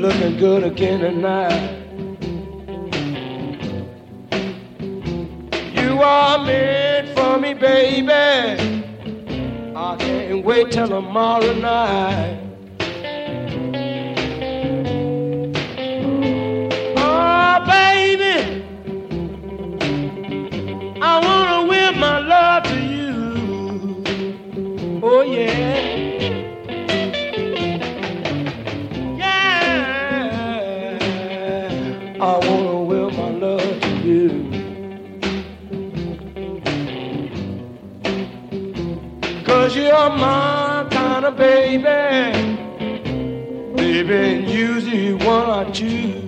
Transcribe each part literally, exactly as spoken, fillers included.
looking good again tonight. You are meant for me, baby. I can't wait till tomorrow night. Oh, baby, I wanna give my love to you. Oh, yeah. I wanna will my love to you. Cause you're my kind of baby. Baby, and you're the one I choose.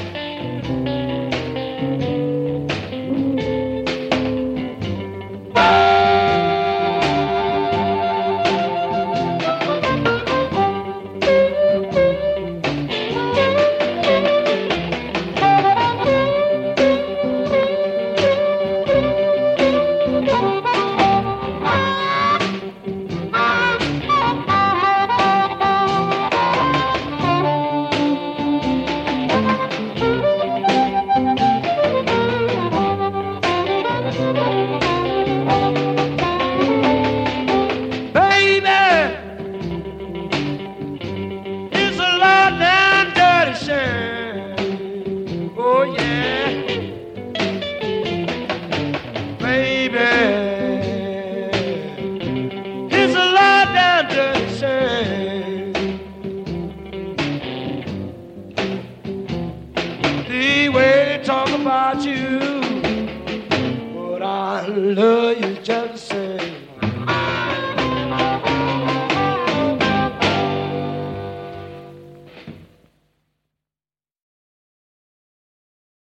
Oh yeah, baby, it's a lot down dirty shame. The way they talk about you, but I love you just the same.